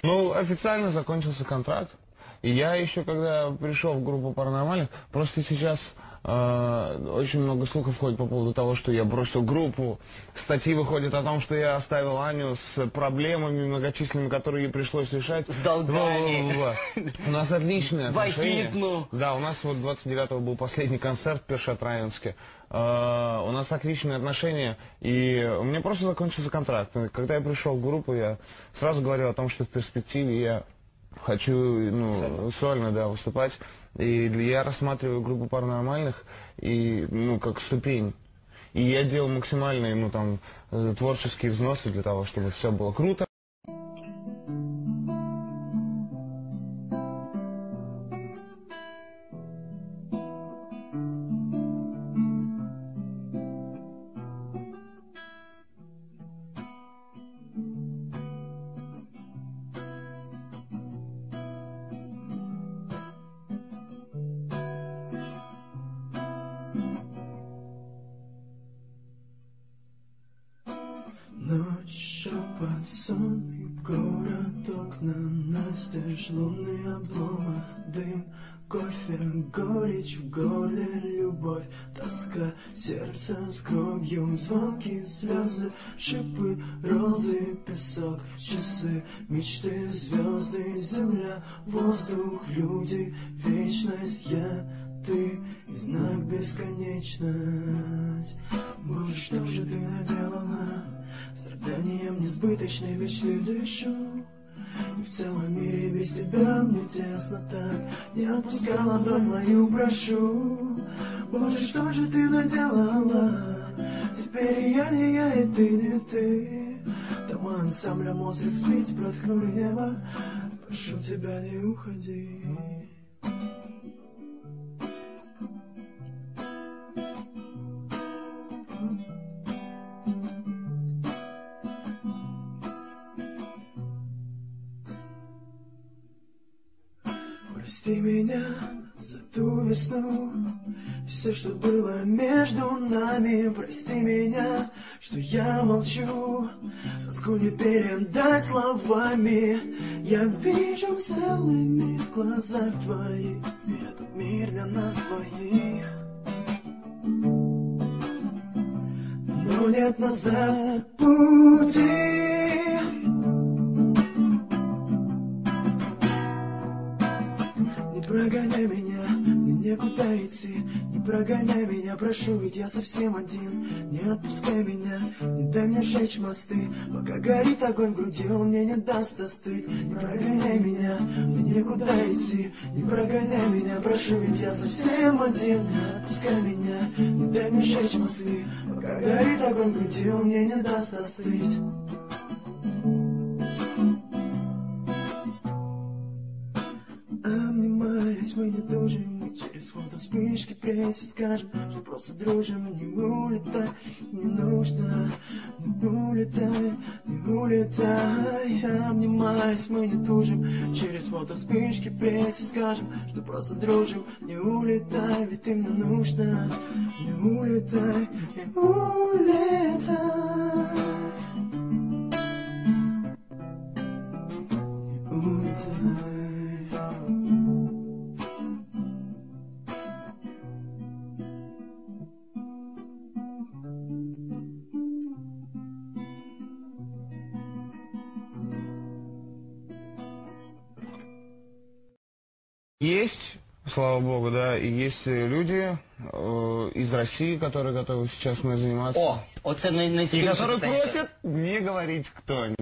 Ну, официально закончился контракт. И я еще, когда пришел в группу «Паранормальных», просто сейчас очень много слухов ходит по поводу того, что я бросил группу. Статьи выходят о том, что я оставил Аню с проблемами многочисленными, которые ей пришлось решать. С долгами. У нас отличные отношения. Вагитну. Да, у нас вот 29-го был последний концерт в Першотраинске. У нас отличные отношения, и у меня просто закончился контракт. Когда я пришел в группу, я сразу говорил о том, что в перспективе я хочу, ну, сольно, да, выступать. И я рассматриваю группу «Паранормальных» и, ну, как ступень. И я делал максимальные, ну, там, творческие взносы для того, чтобы все было круто. Ночь, шепот, сон и город, окна настежь, лунный обломок, дым, кофе, горечь в горле, любовь, тоска, сердце с кровью, звонкие слезы, шипы, розы, песок, часы, мечты, звезды, земля, воздух, люди, вечность, я, ты и знак бесконечность. Боже, что же ты наделала? Страданием несбыточной мечты дышу. И в целом мире без тебя мне тесно так. Не отпускай ладонь мою, прошу. Боже, что же ты наделала? Теперь и я не я, и ты не ты. Дома ансамбля «Моцарт» вскрыть проткнули небо. Прошу тебя, не уходи. Прости меня за ту весну, все, что было между нами. Прости меня, что я молчу, тоску не передать словами. Я вижу целый мир в глазах твоих, и этот мир для нас двоих. Но нет назад пути. Не прогоняй меня, мне некуда идти. Не прогоняй меня, прошу, ведь я совсем один. Не отпускай меня, не дай мне сжечь мосты. Пока горит огонь в груди, он мне не даст остыть. Не прогоняй меня, мне некуда идти. Не прогоняй меня, прошу, ведь я совсем один. Не отпускай меня, не дай мне сжечь мосты. Пока горит огонь в груди, он мне не даст остыть. Обнимаясь, мы не дружим, мы через фото вспышки прессе скажем, что просто дружим. Не улетай, не нужно, не улетай, не улетай. Обнимаясь, мы не дружим, через фото вспышки прессе скажем, что просто дружим. Не улетай, ведь ты мне нужна. Не улетай, не улетай. Не улетай. Есть, слава богу, да, и есть люди из России, которые готовы сейчас мной заниматься. О, оце И найцікавіше которые питання. просят не говорить, кто они.